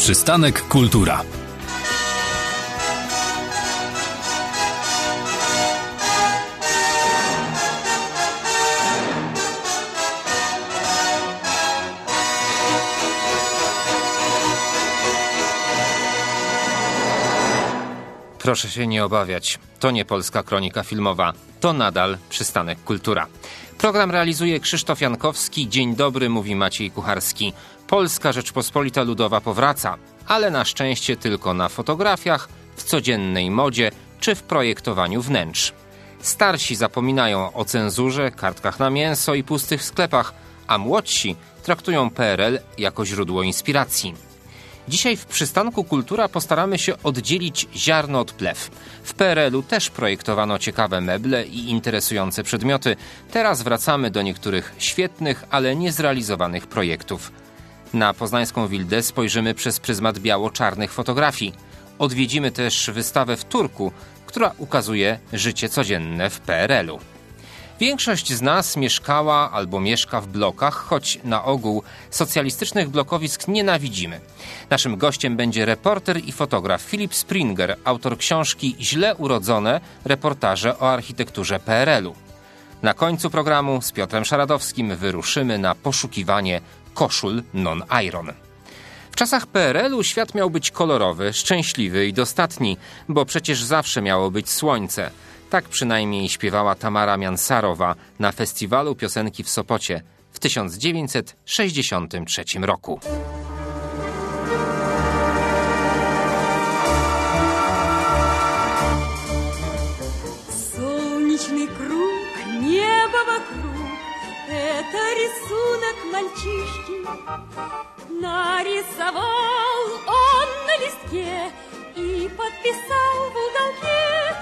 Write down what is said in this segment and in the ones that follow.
Przystanek Kultura. Proszę się nie obawiać, to nie Polska Kronika Filmowa, to nadal Przystanek Kultura. Program realizuje Krzysztof Jankowski, dzień dobry, mówi Maciej Kucharski. Polska Rzeczpospolita Ludowa powraca, ale na szczęście tylko na fotografiach, w codziennej modzie czy w projektowaniu wnętrz. Starsi zapominają o cenzurze, kartkach na mięso i pustych sklepach, a młodsi traktują PRL jako źródło inspiracji. Dzisiaj w Przystanku Kultura postaramy się oddzielić ziarno od plew. W PRL-u też projektowano ciekawe meble i interesujące przedmioty. Teraz wracamy do niektórych świetnych, ale niezrealizowanych projektów. Na poznańską Wildę spojrzymy przez pryzmat biało-czarnych fotografii. Odwiedzimy też wystawę w Turku, która ukazuje życie codzienne w PRL-u. Większość z nas mieszkała albo mieszka w blokach, choć na ogół socjalistycznych blokowisk nienawidzimy. Naszym gościem będzie reporter i fotograf Filip Springer, autor książki Źle urodzone – reportaże o architekturze PRL-u. Na końcu programu z Piotrem Szaradowskim wyruszymy na poszukiwanie koszul non-iron. W czasach PRL-u świat miał być kolorowy, szczęśliwy i dostatni, bo przecież zawsze miało być słońce. Tak przynajmniej śpiewała Tamara Miansarowa na Festiwalu Piosenki w Sopocie w 1963 roku. Солнечный круг, небо вокруг, это рисунок мальчишки. Нарисовал он на листке и подписал в уголке.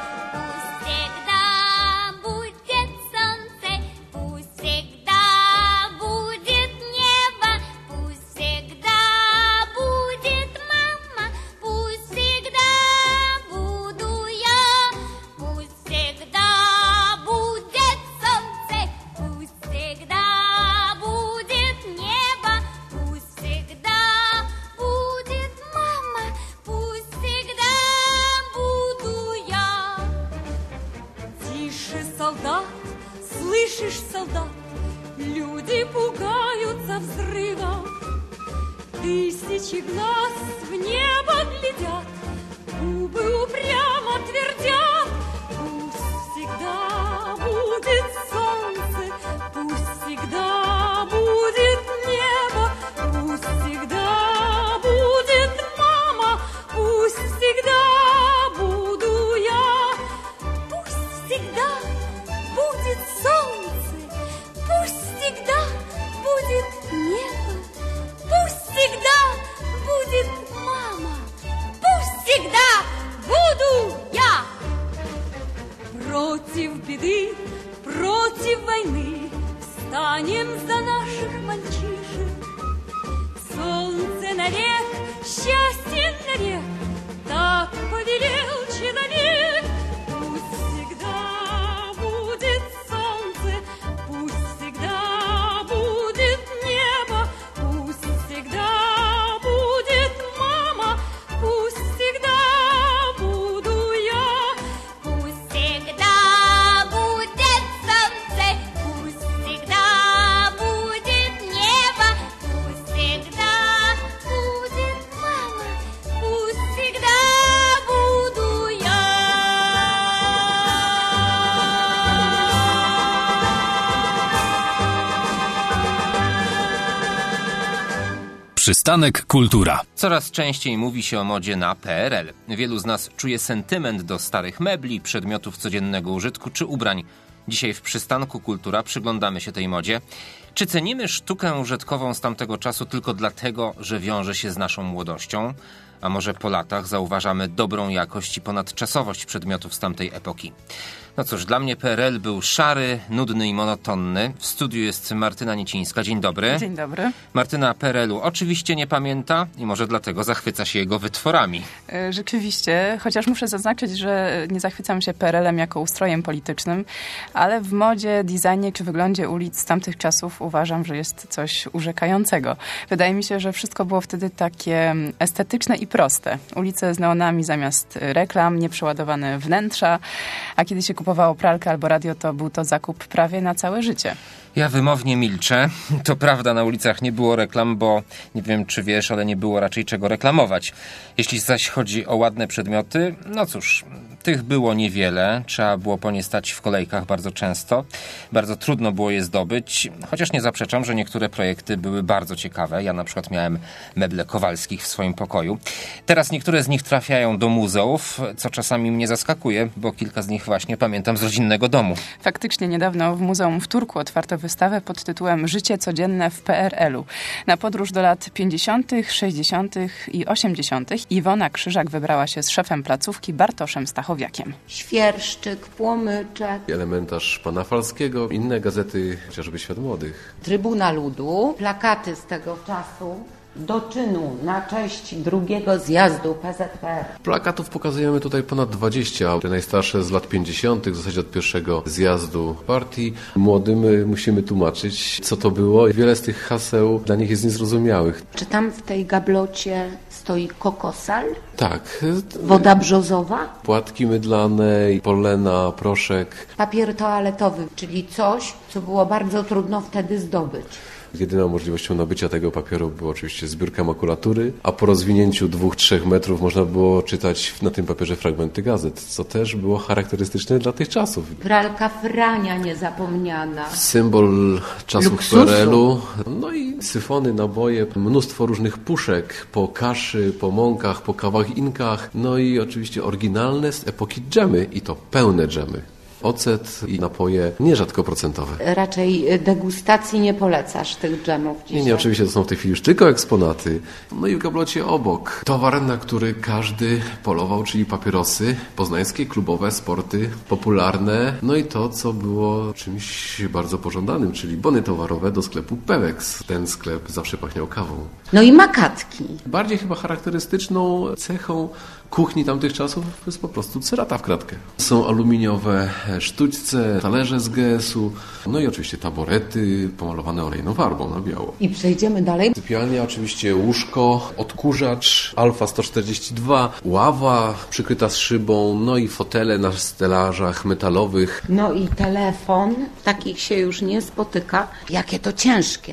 Слышишь, солдат, люди пугаются взрыва. Тысячи глаз в небо глядят, губы упрямо твердят. Пусть всегда будет солнце, пусть всегда будет небо, пусть всегда будет мама, пусть всегда буду я, пусть всегда будет солнце, пусть всегда будет небо, пусть всегда будет мама, пусть всегда буду я. Против беды, против войны встанем за наших мальчишек. Солнце навек, счастье навек, так повелел человек. Пусть всегда будет солнце, пусть всегда будет небо, пусть всегда будет мама, пусть всегда буду я. Пусть всегда будет солнце, пусть всегда будет небо, пусть всегда будет мама, пусть всегда буду я. Przystanek Kultura. Coraz częściej mówi się o modzie na PRL. Wielu z nas czuje sentyment do starych mebli, przedmiotów codziennego użytku czy ubrań. Dzisiaj w Przystanku Kultura przyglądamy się tej modzie. Czy cenimy sztukę użytkową z tamtego czasu tylko dlatego, że wiąże się z naszą młodością? A może po latach zauważamy dobrą jakość i ponadczasowość przedmiotów z tamtej epoki? No cóż, dla mnie PRL był szary, nudny i monotonny. W studiu jest Martyna Niecińska. Dzień dobry. Dzień dobry. Martyna PRL-u oczywiście nie pamięta i może dlatego zachwyca się jego wytworami. Rzeczywiście, chociaż muszę zaznaczyć, że nie zachwycam się PRL-em jako ustrojem politycznym, ale w modzie, designie czy wyglądzie ulic z tamtych czasów uważam, że jest coś urzekającego. Wydaje mi się, że wszystko było wtedy takie estetyczne i proste. Ulice z neonami zamiast reklam, nieprzeładowane wnętrza, a kiedy się kupowało pralkę albo radio, to był to zakup prawie na całe życie. Ja wymownie milczę. To prawda, na ulicach nie było reklam, bo nie wiem, czy wiesz, ale nie było raczej czego reklamować. Jeśli zaś chodzi o ładne przedmioty, no cóż, tych było niewiele. Trzeba było po nie stać w kolejkach bardzo często. Bardzo trudno było je zdobyć, chociaż nie zaprzeczam, że niektóre projekty były bardzo ciekawe. Ja na przykład miałem meble Kowalskich w swoim pokoju. Teraz niektóre z nich trafiają do muzeów, co czasami mnie zaskakuje, bo kilka z nich właśnie pamiętam z rodzinnego domu. Faktycznie niedawno w Muzeum w Turku otwarto wystawę pod tytułem Życie codzienne w PRL-u. Na podróż do lat 50., 60. i 80. Iwona Krzyżak wybrała się z szefem placówki Bartoszem Stachowiakiem. Świerszczyk, Płomyczek, Elementarz pana Falskiego, inne gazety, chociażby Świat Młodych. Trybuna Ludu, plakaty z tego czasu do czynu na cześć drugiego zjazdu PZPR. Plakatów pokazujemy tutaj ponad 20, te najstarsze z lat 50., w zasadzie od pierwszego zjazdu partii. Młodym musimy tłumaczyć, co to było. Wiele z tych haseł dla nich jest niezrozumiałych. Czy tam w tej gablocie stoi kokosal? Tak. Woda brzozowa? Płatki mydlane, polena, proszek. Papier toaletowy, czyli coś, co było bardzo trudno wtedy zdobyć. Jedyną możliwością nabycia tego papieru była oczywiście zbiórka makulatury, a po rozwinięciu 2-3 metrów można było czytać na tym papierze fragmenty gazet, co też było charakterystyczne dla tych czasów. Pralka Frania niezapomniana. Symbol czasów Luksusu. PRL-u. No i syfony, naboje, mnóstwo różnych puszek po kaszy, po mąkach, po kawach inkach. No i oczywiście oryginalne z epoki dżemy i to pełne dżemy. Ocet i napoje nierzadko procentowe. Raczej degustacji nie polecasz tych dżemów dzisiaj. Nie, oczywiście to są w tej chwili już tylko eksponaty. No i w gablocie obok towar, na który każdy polował, czyli papierosy poznańskie, klubowe, sporty popularne. No i to, co było czymś bardzo pożądanym, czyli bony towarowe do sklepu Pewex. Ten sklep zawsze pachniał kawą. No i makatki. Bardziej chyba charakterystyczną cechą kuchni tamtych czasów jest po prostu cerata w kratkę. Są aluminiowe sztućce, talerze z GS-u, no i oczywiście taborety pomalowane olejną farbą na biało. I przejdziemy dalej. Sypialnia, oczywiście łóżko, odkurzacz, Alfa 142, ława przykryta z szybą, no i fotele na stelażach metalowych. No i telefon, takich się już nie spotyka. Jakie to ciężkie.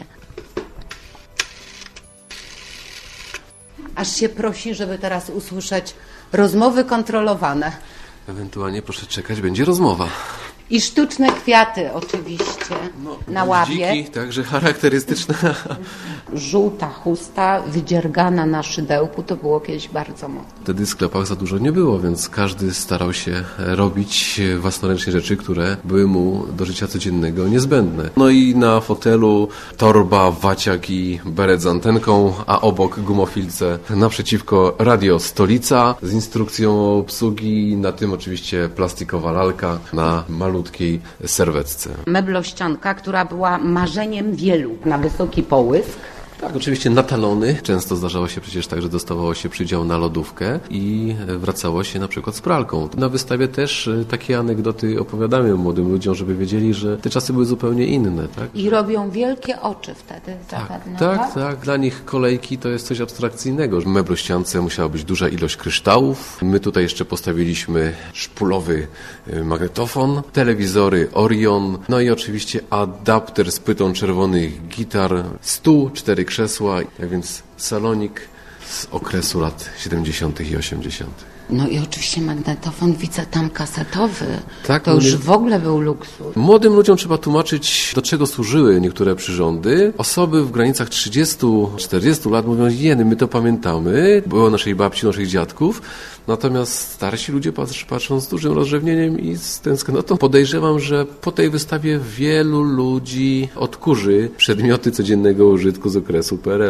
Aż się prosi, żeby teraz usłyszeć rozmowy kontrolowane. Ewentualnie proszę czekać, będzie rozmowa. I sztuczne kwiaty oczywiście na ławie. Dziki, także charakterystyczne. Żółta chusta wydziergana na szydełku, to było kiedyś bardzo modne. Wtedy w sklepach za dużo nie było, więc każdy starał się robić własnoręcznie rzeczy, które były mu do życia codziennego niezbędne. No i na fotelu torba, waciak i beret z antenką, a obok gumofilce naprzeciwko radio Stolica z instrukcją obsługi, na tym oczywiście plastikowa lalka na malutkiej serwetce. Meblościanka, która była marzeniem wielu na wysoki połysk. Tak, oczywiście na talony. Często zdarzało się przecież tak, że dostawało się przydział na lodówkę i wracało się na przykład z pralką. Na wystawie też takie anegdoty opowiadamy młodym ludziom, żeby wiedzieli, że te czasy były zupełnie inne. Tak? I robią wielkie oczy wtedy zapewne. Tak. Dla nich kolejki to jest coś abstrakcyjnego. W meblościance musiała być duża ilość kryształów. My tutaj jeszcze postawiliśmy szpulowy magnetofon, telewizory Orion, no i oczywiście adapter z płytą czerwonych gitar, stół, 4 krzesła, tak więc salonik z okresu lat 70. i 80. No i oczywiście magnetofon, widzę tam kasetowy. Tak, to już w ogóle był luksus. Młodym ludziom trzeba tłumaczyć, do czego służyły niektóre przyrządy. Osoby w granicach 30-40 lat mówią, jeny, my to pamiętamy, było naszej babci, naszych dziadków. Natomiast starsi ludzie patrzą z dużym rozrzewnieniem i z tęsknotą. Podejrzewam, że po tej wystawie wielu ludzi odkurzy przedmioty codziennego użytku z okresu PRL-u.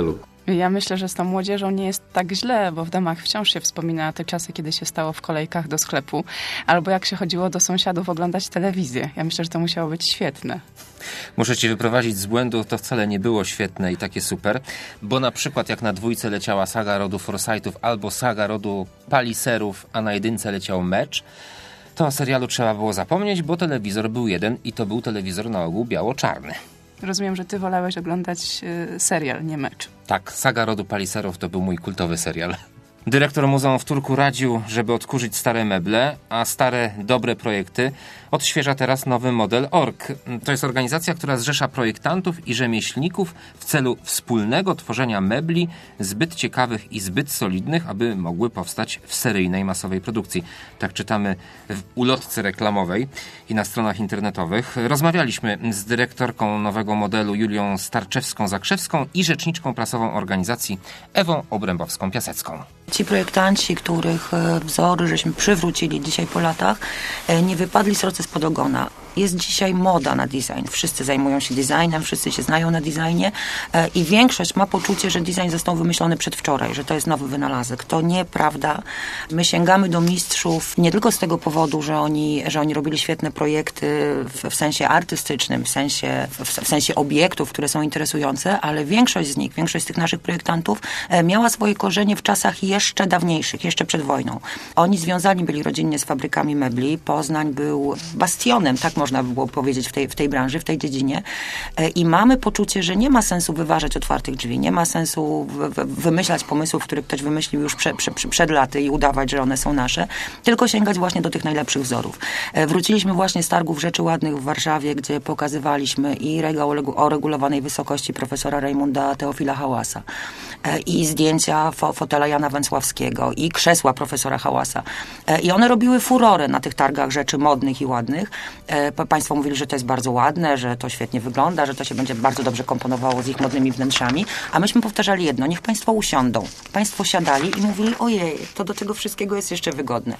Ja myślę, że z tą młodzieżą nie jest tak źle, bo w domach wciąż się wspomina te czasy, kiedy się stało w kolejkach do sklepu, albo jak się chodziło do sąsiadów oglądać telewizję. Ja myślę, że to musiało być świetne. Muszę cię wyprowadzić z błędu, to wcale nie było świetne i takie super, bo na przykład jak na dwójce leciała saga rodu Forsythów albo saga rodu Palliserów, a na jedynce leciał Mecz, to o serialu trzeba było zapomnieć, bo telewizor był jeden i to był telewizor na ogół biało-czarny. Rozumiem, że ty wolałeś oglądać serial, nie mecz. Tak, saga rodu Palliserów to był mój kultowy serial. Dyrektor Muzeum w Turku radził, żeby odkurzyć stare meble, a stare, dobre projekty odświeża teraz nowy model ORG. To jest organizacja, która zrzesza projektantów i rzemieślników w celu wspólnego tworzenia mebli zbyt ciekawych i zbyt solidnych, aby mogły powstać w seryjnej, masowej produkcji. Tak czytamy w ulotce reklamowej i na stronach internetowych. Rozmawialiśmy z dyrektorką nowego modelu Julią Starczewską-Zakrzewską i rzeczniczką prasową organizacji Ewą Obrębowską-Piasecką. Ci projektanci, których wzory żeśmy przywrócili dzisiaj po latach, nie wypadli sroce spod ogona. Jest dzisiaj moda na design. Wszyscy zajmują się designem, wszyscy się znają na designie i większość ma poczucie, że design został wymyślony przedwczoraj, że to jest nowy wynalazek. To nieprawda. My sięgamy do mistrzów nie tylko z tego powodu, że oni robili świetne projekty w sensie artystycznym, w sensie obiektów, które są interesujące, ale większość z tych naszych projektantów miała swoje korzenie w czasach jeszcze dawniejszych, jeszcze przed wojną. Oni związani byli rodzinnie z fabrykami mebli. Poznań był bastionem, tak można by było powiedzieć, w tej branży, w tej dziedzinie. I mamy poczucie, że nie ma sensu wyważać otwartych drzwi, nie ma sensu wymyślać pomysłów, które ktoś wymyślił już przed laty i udawać, że one są nasze, tylko sięgać właśnie do tych najlepszych wzorów. Wróciliśmy właśnie z targów Rzeczy Ładnych w Warszawie, gdzie pokazywaliśmy i regał o regulowanej wysokości profesora Rajmunda Teofila Hałasa, i zdjęcia fotela Jana Węcławskiego, i krzesła profesora Hałasa. I one robiły furorę na tych targach rzeczy modnych i ładnych. Państwo mówili, że to jest bardzo ładne, że to świetnie wygląda, że to się będzie bardzo dobrze komponowało z ich modnymi wnętrzami, a myśmy powtarzali jedno, niech państwo usiądą. Państwo siadali i mówili, ojej, to do tego wszystkiego jest jeszcze wygodne.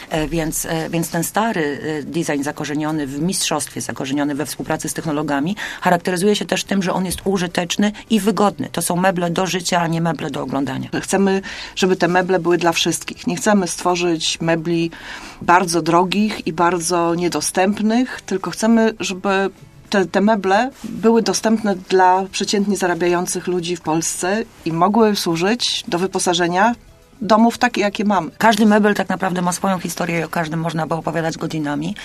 Więc ten stary design zakorzeniony w mistrzostwie, zakorzeniony we współpracy z technologami, charakteryzuje się też tym, że on jest użyteczny i wygodny. To są meble do życia, a nie meble do oglądania. Chcemy, żeby te meble były dla wszystkich. Nie chcemy stworzyć mebli bardzo drogich i bardzo niedostępnych, tylko chcemy, żeby te meble były dostępne dla przeciętnie zarabiających ludzi w Polsce i mogły służyć do wyposażenia domów takie, jakie mamy. Każdy mebel tak naprawdę ma swoją historię i o każdym można by opowiadać godzinami.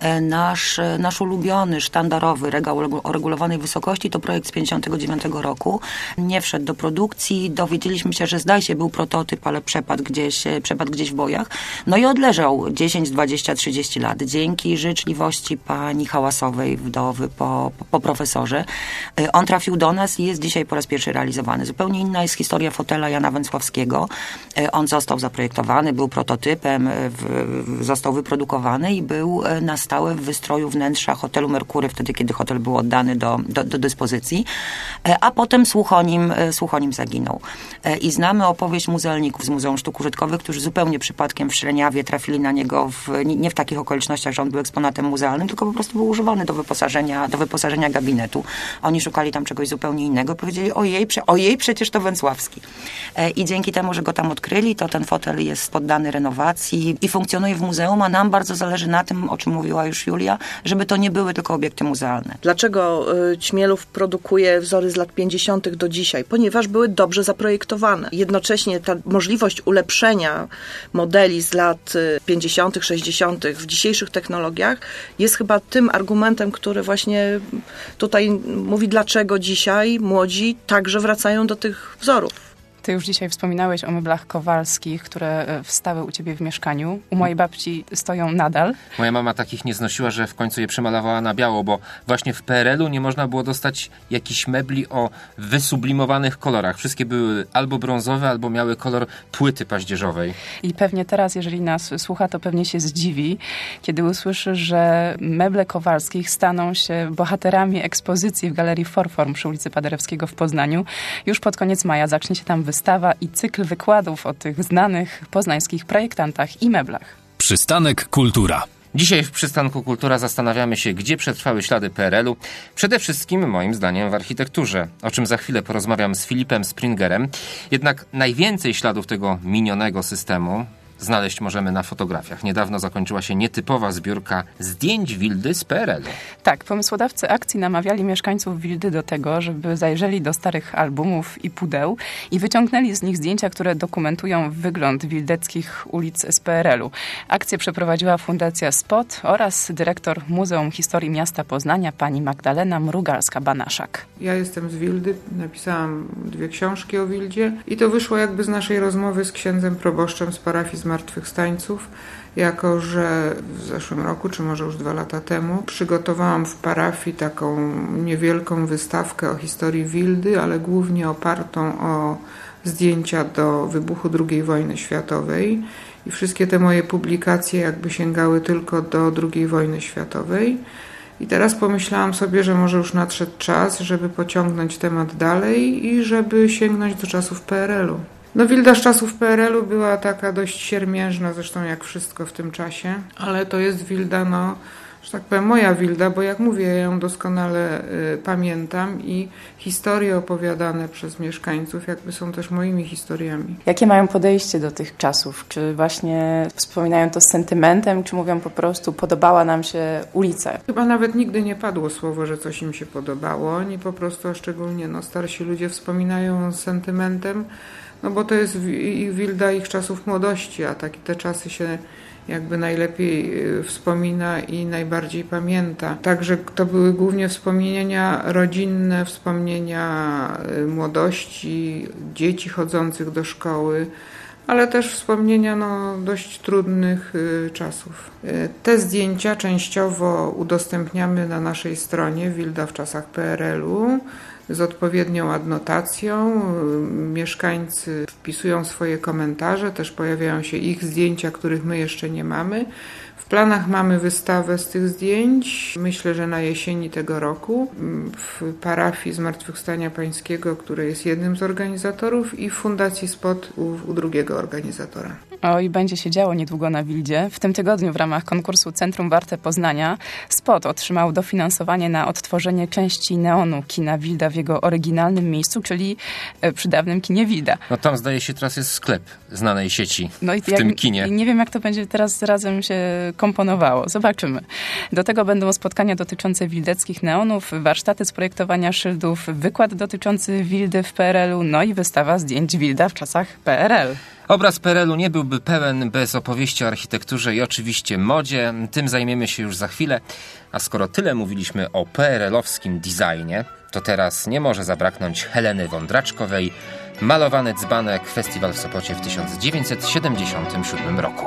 Nasz ulubiony, sztandarowy regał o regulowanej wysokości to projekt z 1959 roku. Nie wszedł do produkcji. Dowiedzieliśmy się, że zdaje się był prototyp, ale przepadł gdzieś w bojach. No i odleżał 10, 20, 30 lat. Dzięki życzliwości pani Hałasowej, wdowy po profesorze. On trafił do nas i jest dzisiaj po raz pierwszy realizowany. Zupełnie inna jest historia fotela Jana Węcławskiego. On został zaprojektowany, był prototypem, został wyprodukowany i był na stałe w wystroju wnętrza hotelu Merkury, wtedy kiedy hotel był oddany do dyspozycji, a potem Słuchonim zaginął. I znamy opowieść muzealników z Muzeum Sztuk Użytkowych, którzy zupełnie przypadkiem w Szreniawie trafili na niego nie w takich okolicznościach, że on był eksponatem muzealnym, tylko po prostu był używany do wyposażenia gabinetu. Oni szukali tam czegoś zupełnie innego. Powiedzieli, ojej, przecież to Węcławski. I dzięki temu, że go tam odkryli, to ten fotel jest poddany renowacji i funkcjonuje w muzeum, a nam bardzo zależy na tym, o czym mówiła już Julia, żeby to nie były tylko obiekty muzealne. Dlaczego Ćmielów produkuje wzory z lat 50. do dzisiaj? Ponieważ były dobrze zaprojektowane. Jednocześnie ta możliwość ulepszenia modeli z lat 50., 60. w dzisiejszych technologiach jest chyba tym argumentem, który właśnie tutaj mówi, dlaczego dzisiaj młodzi także wracają do tych wzorów. Ty już dzisiaj wspominałeś o meblach Kowalskich, które wstały u ciebie w mieszkaniu. U mojej babci stoją nadal. Moja mama takich nie znosiła, że w końcu je przemalowała na biało, bo właśnie w PRL-u nie można było dostać jakichś mebli o wysublimowanych kolorach. Wszystkie były albo brązowe, albo miały kolor płyty paździerzowej. I pewnie teraz, jeżeli nas słucha, to pewnie się zdziwi, kiedy usłyszy, że meble Kowalskich staną się bohaterami ekspozycji w Galerii Forform przy ulicy Paderewskiego w Poznaniu. Już pod koniec maja zacznie się tam wystawa i cykl wykładów o tych znanych poznańskich projektantach i meblach. Przystanek Kultura. Dzisiaj w Przystanku Kultura zastanawiamy się, gdzie przetrwały ślady PRL-u. Przede wszystkim, moim zdaniem, w architekturze, o czym za chwilę porozmawiam z Filipem Springerem. Jednak najwięcej śladów tego minionego systemu znaleźć możemy na fotografiach. Niedawno zakończyła się nietypowa zbiórka zdjęć Wildy z PRL-u. Tak, pomysłodawcy akcji namawiali mieszkańców Wildy do tego, żeby zajrzeli do starych albumów i pudeł i wyciągnęli z nich zdjęcia, które dokumentują wygląd wildeckich ulic z PRL-u. Akcję przeprowadziła Fundacja SPOT oraz dyrektor Muzeum Historii Miasta Poznania pani Magdalena Mrugalska-Banaszak. Ja jestem z Wildy, napisałam 2 książki o Wildzie i to wyszło jakby z naszej rozmowy z księdzem proboszczem z parafii Zmartwychwstańców, jako że w zeszłym roku, czy może już 2 lata temu, przygotowałam w parafii taką niewielką wystawkę o historii Wildy, ale głównie opartą o zdjęcia do wybuchu II wojny światowej i wszystkie te moje publikacje jakby sięgały tylko do II wojny światowej. I teraz pomyślałam sobie, że może już nadszedł czas, żeby pociągnąć temat dalej i żeby sięgnąć do czasów PRL-u. No Wilda z czasów PRL-u była taka dość siermiężna, zresztą jak wszystko w tym czasie, ale to jest Wilda, no, że tak powiem, moja Wilda, bo jak mówię, ja ją doskonale pamiętam i historie opowiadane przez mieszkańców jakby są też moimi historiami. Jakie mają podejście do tych czasów? Czy właśnie wspominają to z sentymentem, czy mówią po prostu podobała nam się ulica? Chyba nawet nigdy nie padło słowo, że coś im się podobało. Oni po prostu, a szczególnie starsi ludzie wspominają z sentymentem, no bo to jest Wilda ich czasów młodości, a te czasy się jakby najlepiej wspomina i najbardziej pamięta. Także to były głównie wspomnienia rodzinne, wspomnienia młodości, dzieci chodzących do szkoły, ale też wspomnienia dość trudnych czasów. Te zdjęcia częściowo udostępniamy na naszej stronie Wilda w czasach PRL-u z odpowiednią adnotacją. Mieszkańcy wpisują swoje komentarze, też pojawiają się ich zdjęcia, których my jeszcze nie mamy. W planach mamy wystawę z tych zdjęć, myślę, że na jesieni tego roku, w parafii Zmartwychwstania Pańskiego, który jest jednym z organizatorów, i w Fundacji SPOT u drugiego organizatora. Oj, będzie się działo niedługo na Wildzie. W tym tygodniu w ramach konkursu Centrum Warte Poznania SPOT otrzymał dofinansowanie na odtworzenie części neonu kina Wilda w jego oryginalnym miejscu, czyli przy dawnym kinie Wilda. No tam zdaje się teraz jest sklep znanej sieci w tym kinie. Nie wiem, jak to będzie teraz razem się komponowało. Zobaczymy. Do tego będą spotkania dotyczące wildeckich neonów, warsztaty z projektowania szyldów, wykład dotyczący Wildy w PRL-u, no i wystawa zdjęć Wilda w czasach PRL. Obraz PRL-u nie byłby pełen bez opowieści o architekturze i oczywiście modzie. Tym zajmiemy się już za chwilę. A skoro tyle mówiliśmy o PRL-owskim designie, to teraz nie może zabraknąć Heleny Wądraczkowej. Malowany dzbanek, festiwal w Sopocie w 1977 roku.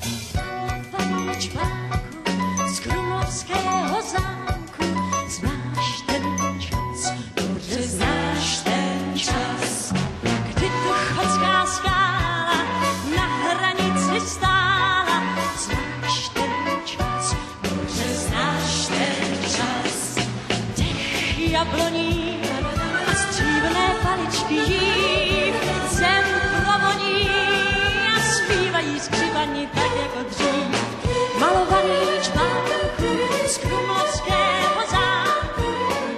Jabloni, a stříbrné paličky jí zem provoní a zpívají skřivani tak jako dřív. Malovaný čbánku z Krumlovského zámku.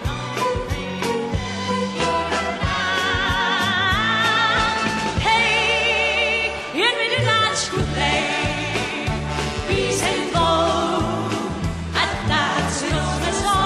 Hej, jen mi dudáčku dej, píseň tvou, ať ptáci roznesou.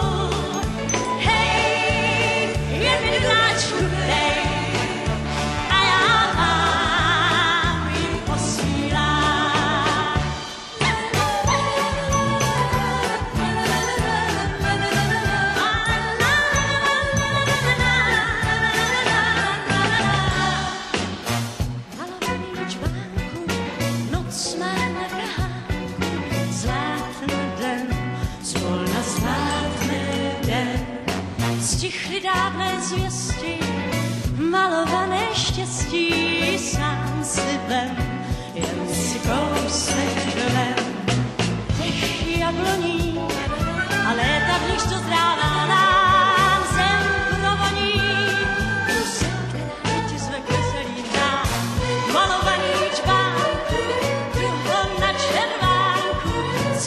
Stichly dávné zvěsti, malované štěstí, sám si vem, jen si kousek vem. Těch jabloní a léta v nich to zdrává nám zem provoní. Tu zem, která ti zve k veselým dám, malovaný čbánku, kruho na červánku,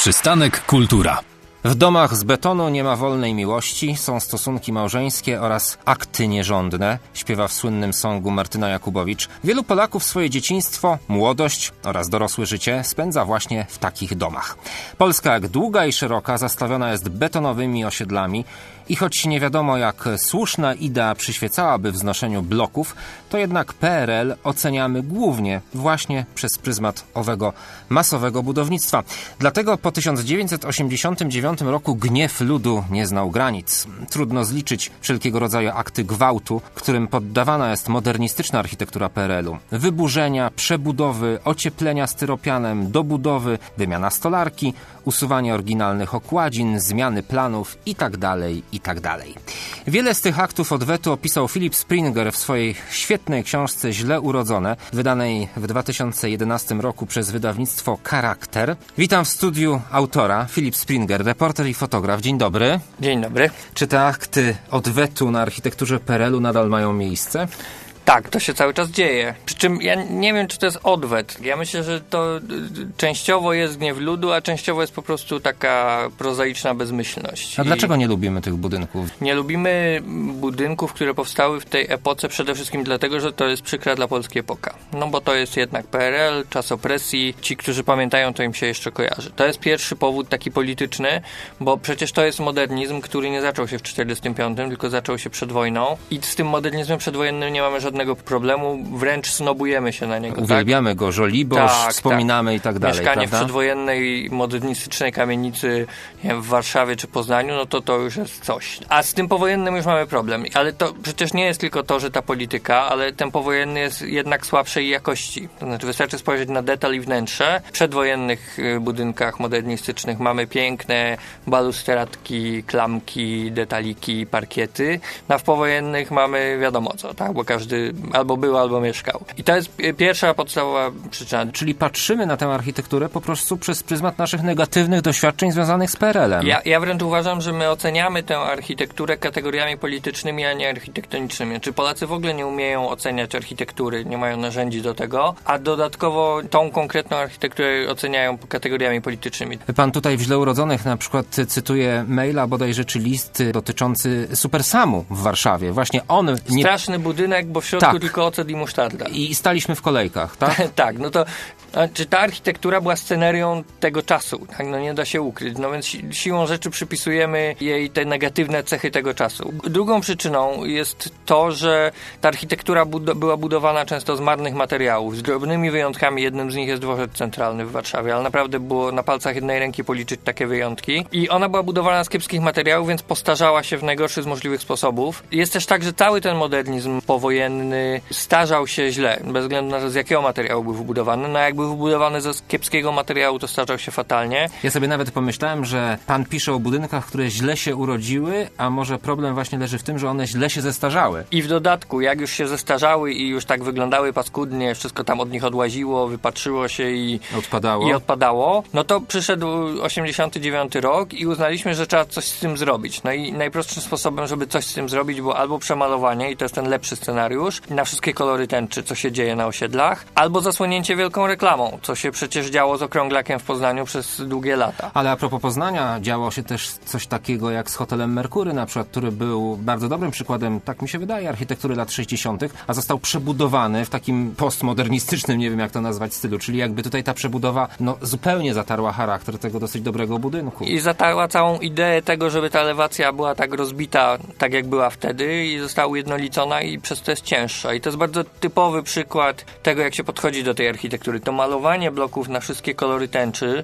Przystanek Kultura. W domach z betonu nie ma wolnej miłości, są stosunki małżeńskie oraz akty nierządne, śpiewa w słynnym songu Martyna Jakubowicz. Wielu Polaków swoje dzieciństwo, młodość oraz dorosłe życie spędza właśnie w takich domach. Polska jak długa i szeroka zastawiona jest betonowymi osiedlami i choć nie wiadomo jak słuszna idea przyświecałaby wznoszeniu bloków, to jednak PRL oceniamy głównie właśnie przez pryzmat owego masowego budownictwa. Dlatego po 1989 roku gniew ludu nie znał granic. Trudno zliczyć wszelkiego rodzaju akty gwałtu, którym poddawana jest modernistyczna architektura PRL-u. Wyburzenia, przebudowy, ocieplenia styropianem, dobudowy, wymiana stolarki, usuwanie oryginalnych okładzin, zmiany planów itd. Wiele z tych aktów odwetu opisał Philip Springer w swojej świetnej książce Źle urodzone, wydanej w 2011 roku przez wydawnictwo Charakter. Witam w studiu autora, Philip Springer, reporter i fotograf. Dzień dobry. Dzień dobry. Czy te akty odwetu na architekturze PRL-u nadal mają miejsce? Tak, to się cały czas dzieje. Przy czym ja nie wiem, czy to jest odwet. Ja myślę, że to częściowo jest gniew ludu, a częściowo jest po prostu taka prozaiczna bezmyślność. A dlaczego nie lubimy tych budynków? Nie lubimy budynków, które powstały w tej epoce przede wszystkim dlatego, że to jest przykra dla Polski epoka. No bo to jest jednak PRL, czas opresji. Ci, którzy pamiętają, to im się jeszcze kojarzy. To jest pierwszy powód taki polityczny, bo przecież to jest modernizm, który nie zaczął się w 1945, tylko zaczął się przed wojną. I z tym modernizmem przedwojennym nie mamy żadnego problemu, wręcz snobujemy się na niego. Uwielbiamy go, Żoliborz, wspominamy i tak dalej. Mieszkanie prawda? w przedwojennej, modernistycznej kamienicy, nie wiem, w Warszawie czy Poznaniu, no to już jest coś. A z tym powojennym już mamy problem. Ale to przecież nie jest tylko to, że ta polityka, ale ten powojenny jest jednak słabszej jakości. To znaczy wystarczy spojrzeć na detal i wnętrze. W przedwojennych budynkach modernistycznych mamy piękne balustradki, klamki, detaliki, parkiety. W powojennych mamy wiadomo co, tak? Bo każdy albo był, albo mieszkał. I to jest pierwsza podstawowa przyczyna. Czyli patrzymy na tę architekturę po prostu przez pryzmat naszych negatywnych doświadczeń związanych z PRL-em. Ja wręcz uważam, że my oceniamy tę architekturę kategoriami politycznymi, a nie architektonicznymi. Czy Polacy w ogóle nie umieją oceniać architektury, nie mają narzędzi do tego, a dodatkowo tą konkretną architekturę oceniają kategoriami politycznymi. Pan tutaj w Źle urodzonych na przykład cytuje maila, bodajże czy list dotyczący Supersamu w Warszawie. Właśnie on... Straszny budynek, bo w środku tylko ocet i musztarda. I staliśmy w kolejkach, tak? Tak, no to czy ta architektura była scenerią tego czasu, tak? No nie da się ukryć, no więc siłą rzeczy przypisujemy jej te negatywne cechy tego czasu. Drugą przyczyną jest to, że ta architektura była budowana często z marnych materiałów, z drobnymi wyjątkami. Jednym z nich jest dworzec centralny w Warszawie, ale naprawdę było na palcach jednej ręki policzyć takie wyjątki. I ona była budowana z kiepskich materiałów, więc postarzała się w najgorszy z możliwych sposobów. Jest też tak, że cały ten modernizm powojenny starzał się źle, bez względu na to, z jakiego materiału był wybudowany. No jak był wybudowany ze kiepskiego materiału, to starzał się fatalnie. Ja sobie nawet pomyślałem, że pan pisze o budynkach, które źle się urodziły, a może problem właśnie leży w tym, że one źle się zestarzały. I w dodatku, jak już się zestarzały i już tak wyglądały paskudnie, wszystko tam od nich odłaziło, wypatrzyło się i odpadało, no to przyszedł 89 rok i uznaliśmy, że trzeba coś z tym zrobić. No i najprostszym sposobem, żeby coś z tym zrobić, było albo przemalowanie, i to jest ten lepszy scenariusz, na wszystkie kolory tęczy, co się dzieje na osiedlach, albo zasłonięcie wielką reklamą, co się przecież działo z Okrąglakiem w Poznaniu przez długie lata. Ale a propos Poznania, działo się też coś takiego jak z hotelem Merkury na przykład, który był bardzo dobrym przykładem, tak mi się wydaje, architektury lat 60., a został przebudowany w takim postmodernistycznym, nie wiem jak to nazwać, stylu, czyli jakby tutaj ta przebudowa zupełnie zatarła charakter tego dosyć dobrego budynku. I zatarła całą ideę tego, żeby ta elewacja była tak rozbita, tak jak była wtedy, i została ujednolicona i przez to jest cięższa. I to jest bardzo typowy przykład tego, jak się podchodzi do tej architektury. To malowanie bloków na wszystkie kolory tęczy,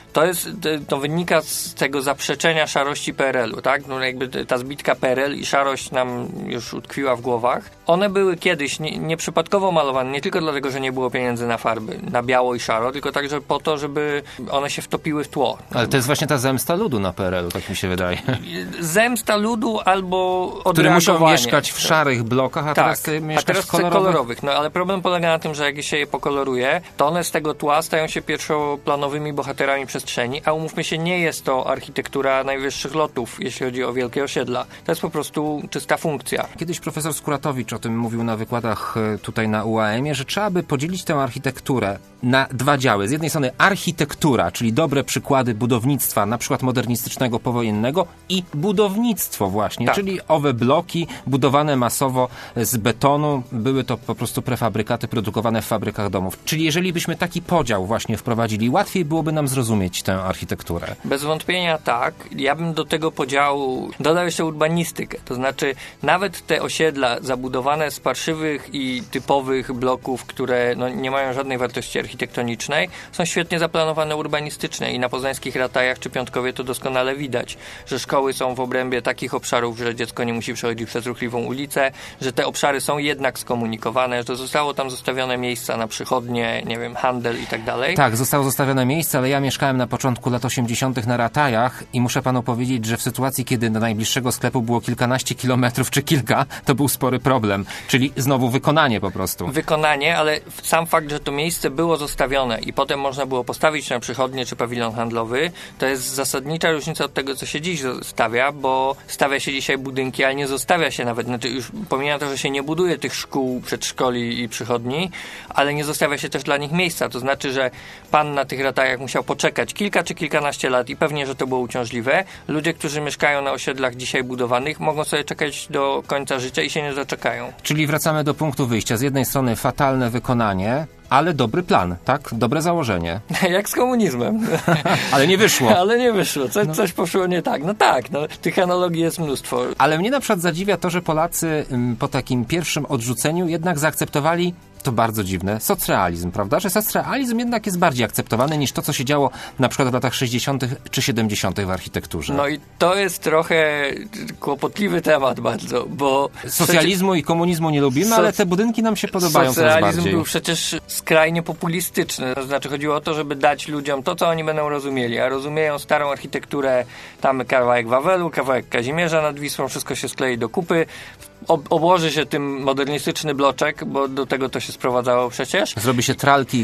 to wynika z tego zaprzeczenia szarości PRL-u, tak? No jakby ta zbitka PRL i szarość nam już utkwiła w głowach. One były kiedyś nieprzypadkowo malowane, nie tylko dlatego, że nie było pieniędzy na farby, na biało i szaro, tylko także po to, żeby one się wtopiły w tło. Ale to jest właśnie ta zemsta ludu na PRL-u, tak mi się wydaje. Zemsta ludu albo odreagowanie. Które muszą mieszkać w szarych blokach, a teraz mieszkać w kolorowych. No ale problem polega na tym, że jak się je pokoloruje, to one z tego tła stają się pierwszoplanowymi bohaterami przez przestrzeni, a umówmy się, nie jest to architektura najwyższych lotów, jeśli chodzi o wielkie osiedla. To jest po prostu czysta funkcja. Kiedyś profesor Skuratowicz o tym mówił na wykładach tutaj na UAM-ie, że trzeba by podzielić tę architekturę na dwa działy. Z jednej strony architektura, czyli dobre przykłady budownictwa, na przykład modernistycznego, powojennego, i budownictwo właśnie, czyli owe bloki budowane masowo z betonu, były to po prostu prefabrykaty produkowane w fabrykach domów. Czyli jeżeli byśmy taki podział właśnie wprowadzili, łatwiej byłoby nam zrozumieć tę architekturę. Bez wątpienia tak. Ja bym do tego podziału dodał jeszcze urbanistykę. To znaczy nawet te osiedla zabudowane z parszywych i typowych bloków, które nie mają żadnej wartości architektonicznej, są świetnie zaplanowane urbanistycznie i na poznańskich Ratajach czy Piątkowie to doskonale widać, że szkoły są w obrębie takich obszarów, że dziecko nie musi przechodzić przez ruchliwą ulicę, że te obszary są jednak skomunikowane, że zostało tam zostawione miejsca na przychodnie, nie wiem, handel i tak dalej. Tak, zostało zostawione miejsce, ale ja mieszkałem na początku lat 80. na Ratajach i muszę panu powiedzieć, że w sytuacji, kiedy do najbliższego sklepu było kilkanaście kilometrów czy kilka, to był spory problem. Czyli znowu wykonanie po prostu. Wykonanie, ale sam fakt, że to miejsce było zostawione i potem można było postawić na przychodnie czy pawilon handlowy, to jest zasadnicza różnica od tego, co się dziś stawia, bo stawia się dzisiaj budynki, ale nie zostawia się nawet, znaczy już pomijam to, że się nie buduje tych szkół, przedszkoli i przychodni, ale nie zostawia się też dla nich miejsca. To znaczy, że pan na tych Ratajach musiał poczekać kilka czy kilkanaście lat i pewnie, że to było uciążliwe. Ludzie, którzy mieszkają na osiedlach dzisiaj budowanych, mogą sobie czekać do końca życia i się nie doczekają. Czyli wracamy do punktu wyjścia. Z jednej strony fatalne wykonanie, ale dobry plan, tak? Dobre założenie. Jak z komunizmem. Ale nie wyszło. Ale nie wyszło. Coś poszło nie tak. No tak, tych analogii jest mnóstwo. Ale mnie na przykład zadziwia to, że Polacy po takim pierwszym odrzuceniu jednak zaakceptowali, to bardzo dziwne, socrealizm, prawda? Że socrealizm jednak jest bardziej akceptowany niż to, co się działo na przykład w latach 60. czy 70. w architekturze. No i to jest trochę kłopotliwy temat bardzo, bo... Socjalizmu i komunizmu nie lubimy, ale te budynki nam się podobają coraz bardziej. Socrealizm był przecież skrajnie populistyczny. To znaczy chodziło o to, żeby dać ludziom to, co oni będą rozumieli, a rozumieją starą architekturę, tam kawałek Wawelu, kawałek Kazimierza nad Wisłą, wszystko się sklei do kupy, obłoży się tym modernistyczny bloczek, bo do tego to się sprowadzało przecież. Zrobi się tralki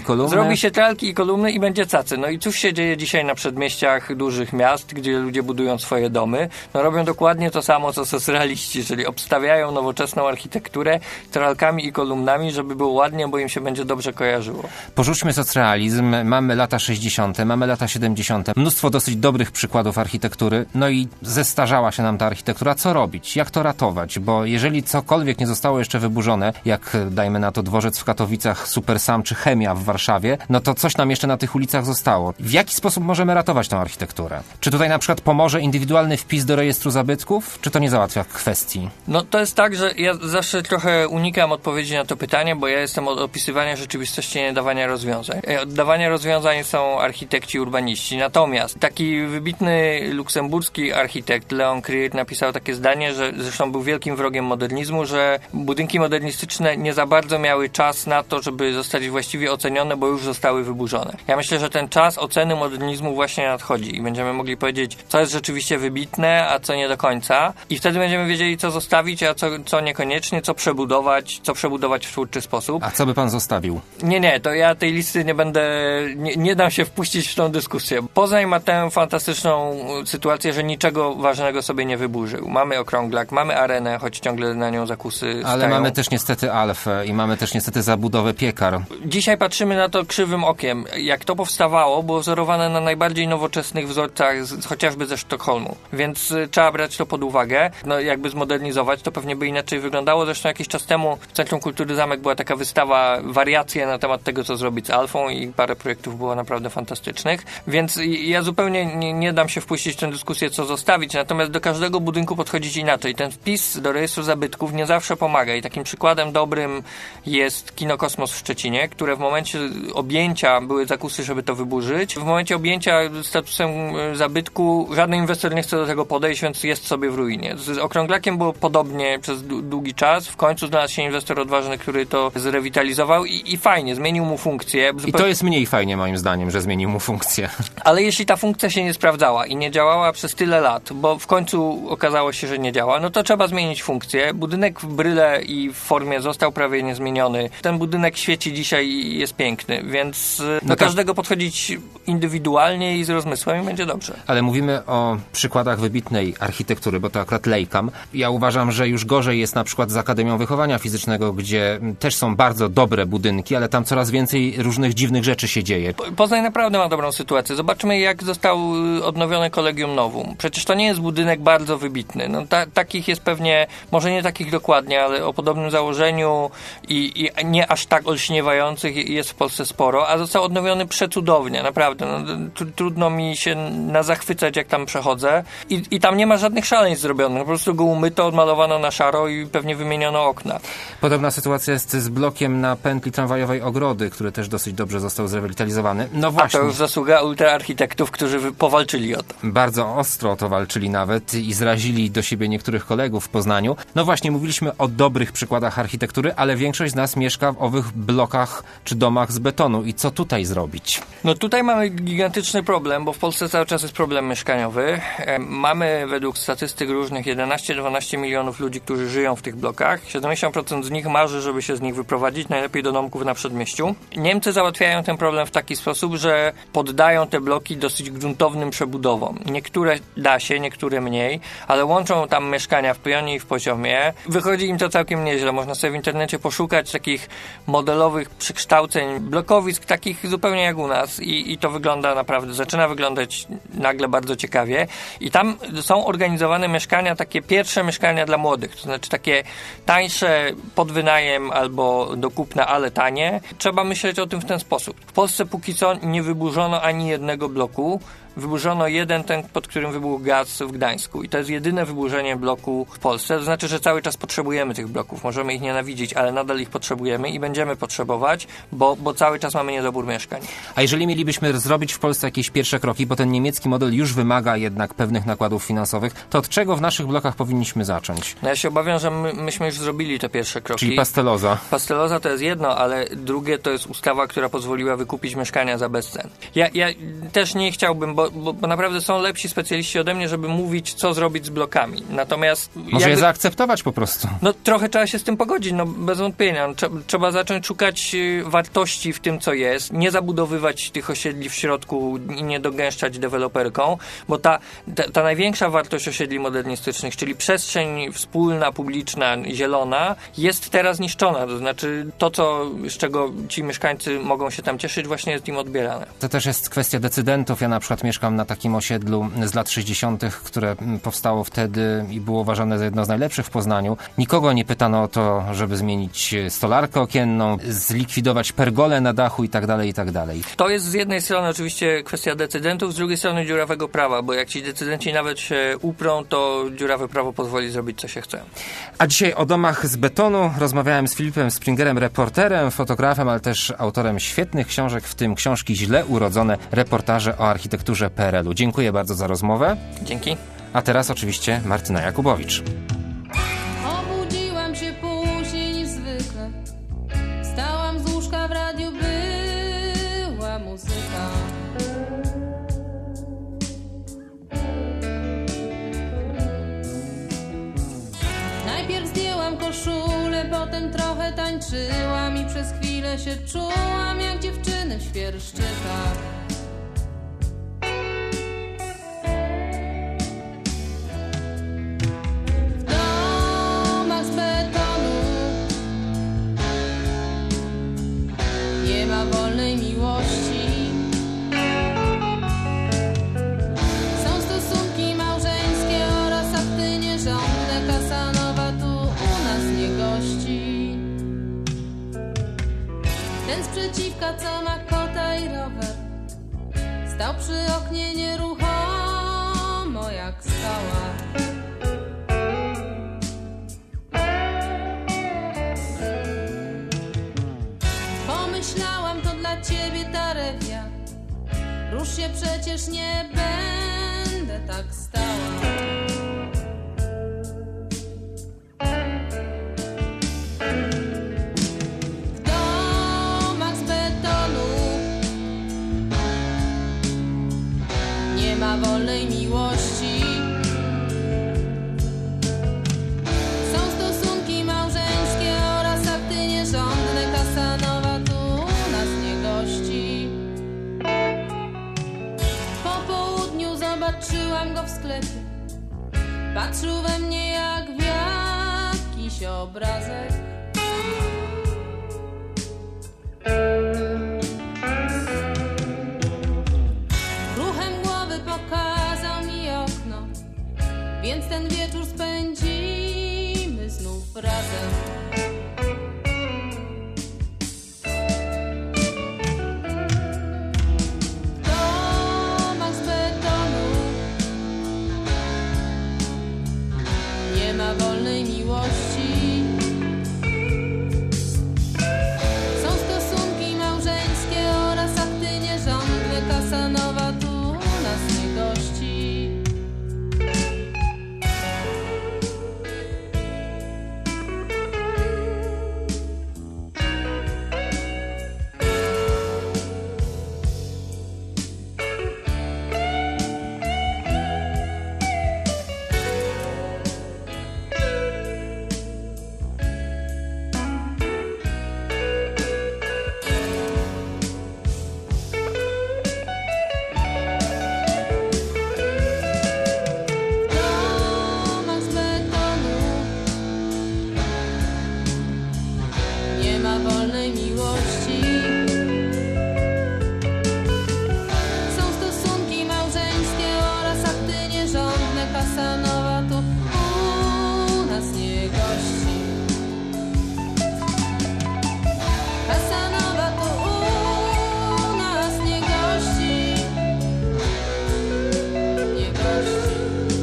i kolumny. I będzie cacy. No i cóż się dzieje dzisiaj na przedmieściach dużych miast, gdzie ludzie budują swoje domy? No robią dokładnie to samo, co socrealiści, czyli obstawiają nowoczesną architekturę tralkami i kolumnami, żeby było ładnie, bo im się będzie dobrze kojarzyło. Porzućmy socrealizm, mamy lata 60., mamy lata 70., mnóstwo dosyć dobrych przykładów architektury, no i zestarzała się nam ta architektura. Co robić? Jak to ratować? Bo jeżeli cokolwiek nie zostało jeszcze wyburzone, jak dajmy na to dworzec w Katowicach, Super Sam czy Chemia w Warszawie, no to coś nam jeszcze na tych ulicach zostało. W jaki sposób możemy ratować tę architekturę? Czy tutaj na przykład pomoże indywidualny wpis do rejestru zabytków, czy to nie załatwia kwestii? No to jest tak, że ja zawsze trochę unikam odpowiedzi na to pytanie, bo ja jestem od opisywania rzeczywistości, nie dawania rozwiązań. Od dawania rozwiązań są architekci, urbaniści. Natomiast taki wybitny luksemburski architekt Leon Krier napisał takie zdanie, że zresztą był wielkim wrogiem modernizmu, że budynki modernistyczne nie za bardzo miały czas na to, żeby zostać właściwie ocenione, bo już zostały wyburzone. Ja myślę, że ten czas oceny modernizmu właśnie nadchodzi i będziemy mogli powiedzieć, co jest rzeczywiście wybitne, a co nie do końca. I wtedy będziemy wiedzieli, co zostawić, a co niekoniecznie, co przebudować w twórczy sposób. A co by pan zostawił? Nie, to ja tej listy nie będę, nie dam się wpuścić w tą dyskusję. Poznań ma tę fantastyczną sytuację, że niczego ważnego sobie nie wyburzył. Mamy okrąglak, mamy arenę, choć ciągle na nią zakusy Ale stają. mamy też niestety Alfę i mamy też niestety zabudowę piekar. Dzisiaj patrzymy na to krzywym okiem. Jak to powstawało, było wzorowane na najbardziej nowoczesnych wzorcach, chociażby ze Sztokholmu. Więc trzeba brać to pod uwagę. No jakby zmodernizować, to pewnie by inaczej wyglądało. Zresztą jakiś czas temu w Centrum Kultury Zamek była taka wystawa, wariacje na temat tego, co zrobić z Alfą i parę projektów było naprawdę fantastycznych. Więc ja zupełnie nie dam się wpuścić w tę dyskusję, co zostawić. Natomiast do każdego budynku podchodzić inaczej. Ten wpis do rejestru zabytków nie zawsze pomaga i takim przykładem dobrym jest Kino Kosmos w Szczecinie, które w momencie objęcia były zakusy, żeby to wyburzyć. W momencie objęcia statusem zabytku żaden inwestor nie chce do tego podejść, więc jest sobie w ruinie. Z okrąglakiem było podobnie przez długi czas. W końcu znalazł się inwestor odważny, który to zrewitalizował i fajnie, zmienił mu funkcję. I to jest mniej fajnie moim zdaniem, że zmienił mu funkcję. Ale jeśli ta funkcja się nie sprawdzała i nie działała przez tyle lat, bo w końcu okazało się, że nie działa, no to trzeba zmienić funkcję. Budynek w bryle i w formie został prawie niezmieniony. Ten budynek świeci dzisiaj i jest piękny, więc do każdego podchodzić indywidualnie i z rozmysłem i będzie dobrze. Ale mówimy o przykładach wybitnej architektury, bo to akurat lejkam. Ja uważam, że już gorzej jest na przykład z Akademią Wychowania Fizycznego, gdzie też są bardzo dobre budynki, ale tam coraz więcej różnych dziwnych rzeczy się dzieje. Poznań naprawdę ma dobrą sytuację. Zobaczmy, jak został odnowione Collegium Novum. Przecież to nie jest budynek bardzo wybitny. No, takich jest pewnie, może nie takich dokładnie, ale o podobnym założeniu i nie aż tak olśniewających jest w Polsce sporo, a został odnowiony przecudownie, naprawdę. No, trudno mi się zachwycać, jak tam przechodzę. I tam nie ma żadnych szaleństw zrobionych. Po prostu go umyto, odmalowano na szaro i pewnie wymieniono okna. Podobna sytuacja jest z blokiem na pętli tramwajowej Ogrody, który też dosyć dobrze został zrewitalizowany. No właśnie. A to już zasługa ultraarchitektów, którzy powalczyli o to. Bardzo ostro o to walczyli nawet i zrazili do siebie niektórych kolegów w Poznaniu. No właśnie, mówiliśmy o dobrych przykładach architektury, ale większość z nas mieszka w owych blokach czy domach z betonu. I co tutaj zrobić? No tutaj mamy gigantyczny problem, bo w Polsce cały czas jest problem mieszkaniowy. Mamy według statystyk różnych 11-12 milionów ludzi, którzy żyją w tych blokach. 70% z nich marzy, żeby się z nich wyprowadzić, najlepiej do domków na przedmieściu. Niemcy załatwiają ten problem w taki sposób, że poddają te bloki dosyć gruntownym przebudowom. Niektóre da się, niektóre mniej, ale łączą tam mieszkania w pionie i w poziomie. Wychodzi im to całkiem nieźle. Można sobie w internecie poszukać takich modelowych przekształceń blokowisk, takich zupełnie jak u nas i to wygląda naprawdę, zaczyna wyglądać nagle bardzo ciekawie. I tam są organizowane mieszkania, takie pierwsze mieszkania dla młodych, to znaczy takie tańsze pod wynajem albo do kupna, ale tanie. Trzeba myśleć o tym w ten sposób. W Polsce póki co nie wyburzono ani jednego bloku. Wyburzono jeden, ten pod którym wybuchł gaz w Gdańsku. I to jest jedyne wyburzenie bloku w Polsce. To znaczy, że cały czas potrzebujemy tych bloków. Możemy ich nienawidzić, ale nadal ich potrzebujemy i będziemy potrzebować, bo cały czas mamy niedobór mieszkań. A jeżeli mielibyśmy zrobić w Polsce jakieś pierwsze kroki, bo ten niemiecki model już wymaga jednak pewnych nakładów finansowych, to od czego w naszych blokach powinniśmy zacząć? No ja się obawiam, że myśmy już zrobili te pierwsze kroki. Czyli pasteloza. Pasteloza to jest jedno, ale drugie to jest ustawa, która pozwoliła wykupić mieszkania za bezcen. Ja też nie chciałbym, bo naprawdę są lepsi specjaliści ode mnie, żeby mówić, co zrobić z blokami. Natomiast... Może je zaakceptować po prostu. No trochę trzeba się z tym pogodzić, no bez wątpienia. Trzeba zacząć szukać wartości w tym, co jest. Nie zabudowywać tych osiedli w środku i nie dogęszczać deweloperką, bo ta największa wartość osiedli modernistycznych, czyli przestrzeń wspólna, publiczna, zielona, jest teraz niszczona. To znaczy to, z czego ci mieszkańcy mogą się tam cieszyć, właśnie jest im odbierane. To też jest kwestia decydentów. Ja na przykład mieszkam na takim osiedlu z lat 60., które powstało wtedy i było uważane za jedno z najlepszych w Poznaniu. Nikogo nie pytano o to, żeby zmienić stolarkę okienną, zlikwidować pergolę na dachu i tak dalej, i tak dalej. To jest z jednej strony oczywiście kwestia decydentów, z drugiej strony dziurawego prawa, bo jak ci decydenci nawet się uprą, to dziurawe prawo pozwoli zrobić, co się chce. A dzisiaj o domach z betonu rozmawiałem z Filipem Springerem, reporterem, fotografem, ale też autorem świetnych książek, w tym książki Źle urodzone, reportaże o architekturze PRL-u. Dziękuję bardzo za rozmowę. Dzięki. A teraz oczywiście Martyna Jakubowicz. Obudziłam się później niż zwykle. Wstałam z łóżka, w radiu była muzyka. Najpierw zdjęłam koszulę, potem trochę tańczyłam i przez chwilę się czułam jak dziewczyny w świerszczykach. Wolnej miłości. Są stosunki małżeńskie oraz akty nierządne. Kasanowa tu u nas nie gości. Ten sprzeciwka, co ma kota i rower, stał przy oknie nieruchomo jak skała. Pomyślałam, to dla ciebie ta rewia. Rusz się, przecież nie będę tak stała. W domach z betonu nie ma wolnej miłości. Są stosunki małżeńskie oraz akty nierządne. patrzył we mnie jak w jakiś obrazek. Ruchem głowy pokazał mi okno, więc ten wieczór spędzimy znów razem. Domach z betonu nie ma wolnej miłości. Są stosunki małżeńskie oraz akty nierządne. Kasanowa tu nas nie gości. Domach z betonu nie ma wolnej miłości. Są stosunki małżeńskie oraz akty nierządne. Kasanowa tu u nas nie gości. Kasanowa tu u nas nie gości. Nie gości.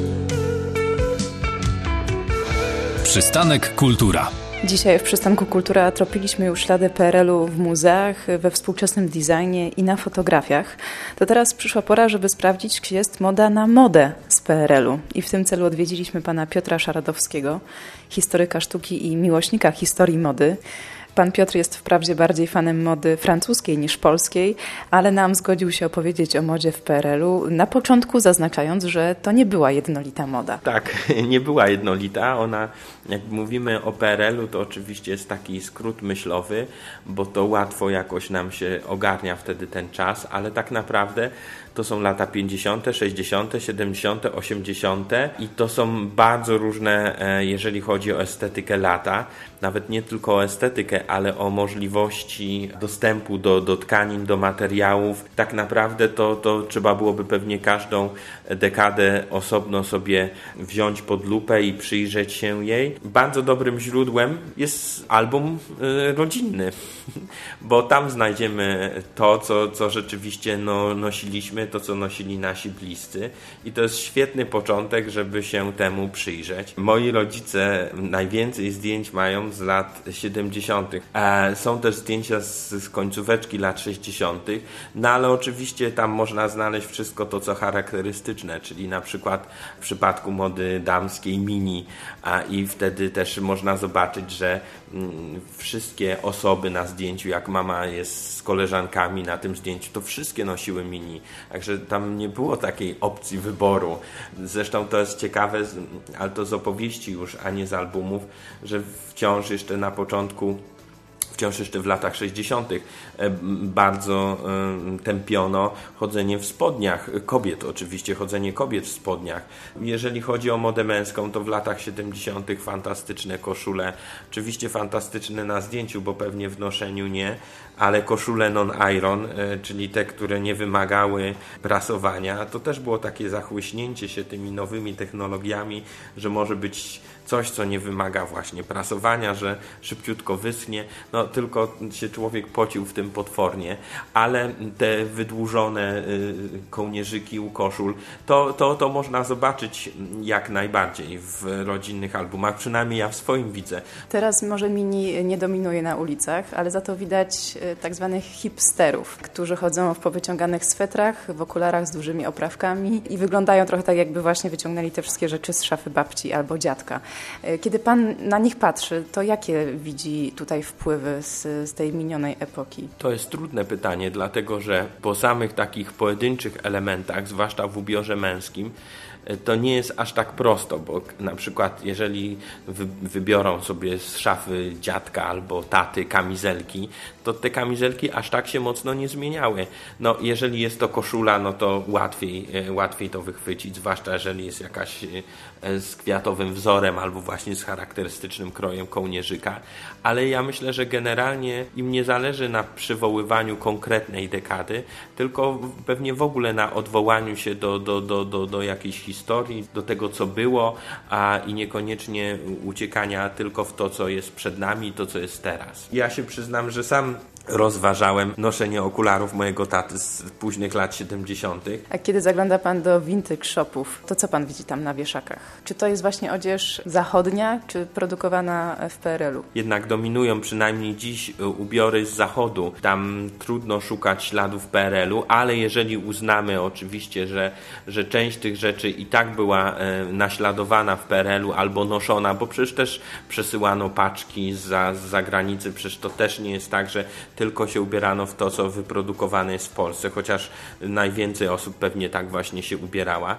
Przystanek Kultura. Dzisiaj w Przystanku Kultura tropiliśmy już ślady PRL-u w muzeach, we współczesnym designie i na fotografiach. To teraz przyszła pora, żeby sprawdzić, czy jest moda na modę z PRL-u. I w tym celu odwiedziliśmy pana Piotra Szaradowskiego, historyka sztuki i miłośnika historii mody. Pan Piotr jest wprawdzie bardziej fanem mody francuskiej niż polskiej, ale nam zgodził się opowiedzieć o modzie w PRL-u, na początku zaznaczając, że to nie była jednolita moda. Tak, nie była jednolita. Ona, jak mówimy o PRL-u, to oczywiście jest taki skrót myślowy, bo to łatwo jakoś nam się ogarnia wtedy ten czas, ale tak naprawdę to są lata 50., 60., 70., 80. i to są bardzo różne, jeżeli chodzi o estetykę lata. Nawet nie tylko o estetykę, ale o możliwości dostępu do tkanin, do materiałów. Tak naprawdę to trzeba byłoby pewnie każdą dekadę osobno sobie wziąć pod lupę i przyjrzeć się jej. Bardzo dobrym źródłem jest album rodzinny, bo tam znajdziemy to, co rzeczywiście nosiliśmy, to, co nosili nasi bliscy i to jest świetny początek, żeby się temu przyjrzeć. Moi rodzice najwięcej zdjęć mają z lat 70. Są też zdjęcia z końcóweczki lat 60., no ale oczywiście tam można znaleźć wszystko to, co charakterystyczne, czyli na przykład w przypadku mody damskiej mini, i wtedy też można zobaczyć, że wszystkie osoby na zdjęciu, jak mama jest z koleżankami na tym zdjęciu, to wszystkie nosiły mini, także tam nie było takiej opcji wyboru. Zresztą to jest ciekawe, ale to z opowieści już, a nie z albumów, że wciąż jeszcze na początku, wciąż jeszcze w latach 60. bardzo tępiono chodzenie w spodniach kobiet, oczywiście chodzenie kobiet w spodniach. Jeżeli chodzi o modę męską, to w latach 70. fantastyczne koszule, oczywiście fantastyczne na zdjęciu, bo pewnie w noszeniu nie, ale koszule non-iron, czyli te, które nie wymagały prasowania, to też było takie zachłyśnięcie się tymi nowymi technologiami, że może być coś, co nie wymaga właśnie prasowania, że szybciutko wyschnie, no tylko się człowiek pocił w tym potwornie, ale te wydłużone kołnierzyki u koszul, to można zobaczyć jak najbardziej w rodzinnych albumach, przynajmniej ja w swoim widzę. Teraz może mini nie dominuje na ulicach, ale za to widać tak zwanych hipsterów, którzy chodzą w powyciąganych swetrach, w okularach z dużymi oprawkami i wyglądają trochę tak, jakby właśnie wyciągnęli te wszystkie rzeczy z szafy babci albo dziadka. Kiedy pan na nich patrzy, to jakie widzi tutaj wpływy z tej minionej epoki? To jest trudne pytanie, dlatego że po samych takich pojedynczych elementach, zwłaszcza w ubiorze męskim, to nie jest aż tak prosto, bo na przykład jeżeli wybiorą sobie z szafy dziadka albo taty kamizelki, to te kamizelki aż tak się mocno nie zmieniały. No, jeżeli jest to koszula, no to łatwiej to wychwycić, zwłaszcza jeżeli jest jakaś z kwiatowym wzorem albo właśnie z charakterystycznym krojem kołnierzyka, ale ja myślę, że generalnie im nie zależy na przywoływaniu konkretnej dekady, tylko pewnie w ogóle na odwołaniu się do jakiejś historii, do tego, co było, i niekoniecznie uciekania tylko w to, co jest przed nami, to, co jest teraz. Ja się przyznam, że sam rozważałem noszenie okularów mojego taty z późnych lat 70. A kiedy zagląda pan do vintage shopów, to co pan widzi tam na wieszakach? Czy to jest właśnie odzież zachodnia, czy produkowana w PRL-u? Jednak dominują przynajmniej dziś ubiory z zachodu. Tam trudno szukać śladów PRL-u, ale jeżeli uznamy oczywiście, że część tych rzeczy i tak była naśladowana w PRL-u albo noszona, bo przecież też przesyłano paczki z zagranicy, przecież to też nie jest tak, że tylko się ubierano w to, co wyprodukowane jest w Polsce, chociaż najwięcej osób pewnie tak właśnie się ubierała,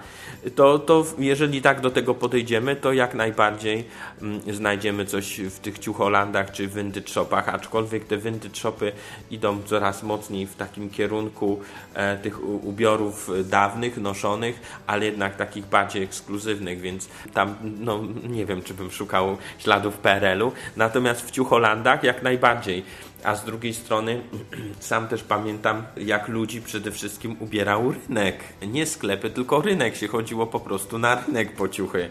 to jeżeli tak do tego podejdziemy, to jak najbardziej znajdziemy coś w tych ciucholandach czy vintage shopach, aczkolwiek te vintage shopy idą coraz mocniej w takim kierunku tych ubiorów dawnych, noszonych, ale jednak takich bardziej ekskluzywnych, więc tam nie wiem, czy bym szukał śladów PRL-u, natomiast w ciucholandach jak najbardziej. A z drugiej strony sam też pamiętam, jak ludzi przede wszystkim ubierał rynek. Nie sklepy, tylko rynek. Się chodziło po prostu na rynek po ciuchy.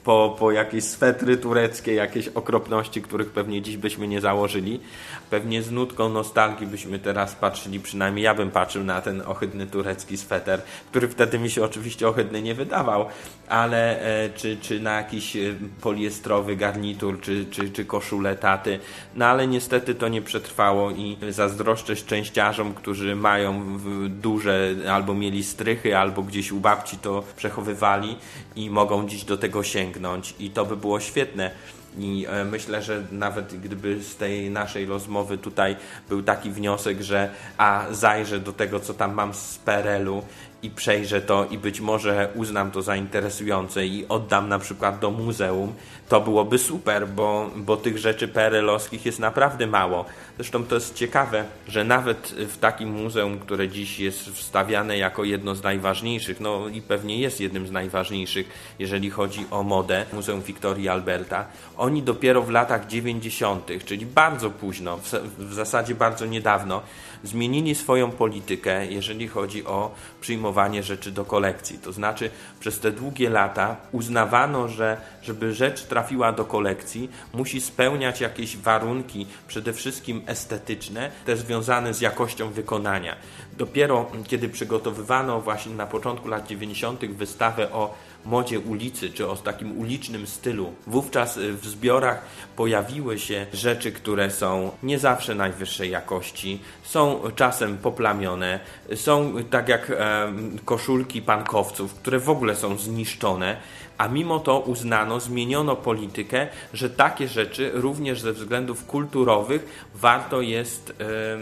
Po jakieś swetry tureckie, jakieś okropności, których pewnie dziś byśmy nie założyli. Pewnie z nutką nostalgii byśmy teraz patrzyli, przynajmniej ja bym patrzył na ten ohydny turecki sweter, który wtedy mi się oczywiście ohydny nie wydawał, ale czy na jakiś poliestrowy garnitur, czy koszulę taty. No ale niestety to nie przetrwało i zazdroszczę szczęściarzom, którzy mają duże, albo mieli strychy, albo gdzieś u babci to przechowywali i mogą dziś do tego sięgnąć. I to by było świetne. I myślę, że nawet gdyby z tej naszej rozmowy tutaj był taki wniosek, że zajrzę do tego, co tam mam z PRL-u i przejrzę to i być może uznam to za interesujące i oddam na przykład do muzeum, to byłoby super, bo tych rzeczy PRL-owskich jest naprawdę mało. Zresztą to jest ciekawe, że nawet w takim muzeum, które dziś jest wstawiane jako jedno z najważniejszych, no i pewnie jest jednym z najważniejszych, jeżeli chodzi o modę, Muzeum Wiktorii Alberta, oni dopiero w latach 90., czyli bardzo późno, w zasadzie bardzo niedawno, zmienili swoją politykę, jeżeli chodzi o przyjmowanie rzeczy do kolekcji. To znaczy przez te długie lata uznawano, że żeby rzecz trafiła do kolekcji, musi spełniać jakieś warunki, przede wszystkim estetyczne, te związane z jakością wykonania. Dopiero kiedy przygotowywano właśnie na początku lat 90. wystawę o modzie ulicy, czy o takim ulicznym stylu, wówczas w zbiorach pojawiły się rzeczy, które są nie zawsze najwyższej jakości, są czasem poplamione, są tak jak koszulki pankowców, które w ogóle są zniszczone, a mimo to uznano, zmieniono politykę, że takie rzeczy również ze względów kulturowych warto jest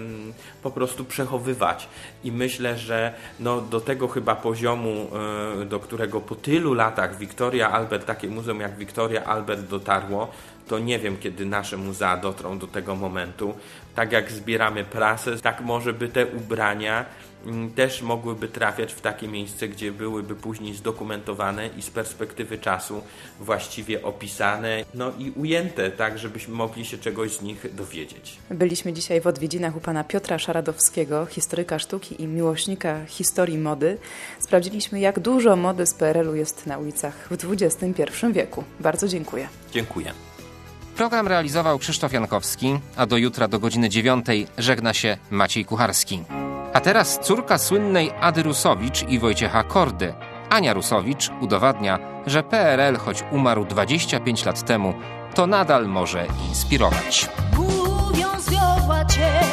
po prostu przechowywać. I myślę, że do tego chyba poziomu, do którego po tylu latach Victoria Albert, takie muzeum jak Victoria Albert dotarło, to nie wiem, kiedy nasze muzea dotrą do tego momentu. Tak jak zbieramy prasę, tak może by te ubrania też mogłyby trafiać w takie miejsce, gdzie byłyby później zdokumentowane i z perspektywy czasu właściwie opisane, i ujęte, tak żebyśmy mogli się czegoś z nich dowiedzieć. Byliśmy dzisiaj w odwiedzinach u pana Piotra Szaradowskiego, historyka sztuki i miłośnika historii mody. Sprawdziliśmy, jak dużo mody z PRL-u jest na ulicach w XXI wieku. Bardzo dziękuję. Dziękuję. Program realizował Krzysztof Jankowski, a do jutra do godziny 9 żegna się Maciej Kucharski. A teraz córka słynnej Ady Rusowicz i Wojciecha Kordy, Ania Rusowicz, udowadnia, że PRL, choć umarł 25 lat temu, to nadal może inspirować. Mówią, zwiodła cię